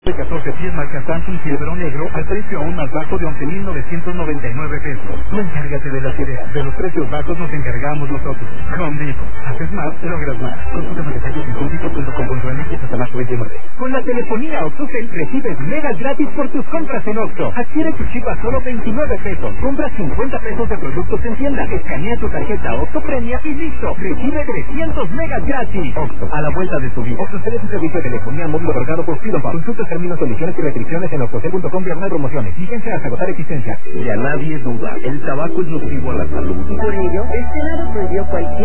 De 14 pies marca Samsung Fiebre Negro al precio aún más bajo de 11,999 pesos. No encárgate de las ideas. De los precios bajos nos encargamos nosotros. Home Depot. Haces más, logras más. Consulta más detalles en homedepot.com.mx hasta marzo 29. Con la telefonía OxxoCell recibes megas gratis por tus compras en Oxxo. Adquiere tu chip a solo 29 pesos. Compra 50 pesos de productos en tienda. Escanea tu tarjeta Oxxo Premia y listo. Recibe 300 megas gratis. Oxxo, a la vuelta de tu vida. OxxoCell es un servicio de telefonía móvil otorgado por Freedom. Consulta términos, condiciones y restricciones en oxxocell.com/promociones. Fíjense hasta agotar existencia. Ya nadie duda, el tabaco es nocivo a la salud. Por ello, el Senado prohibió cualquier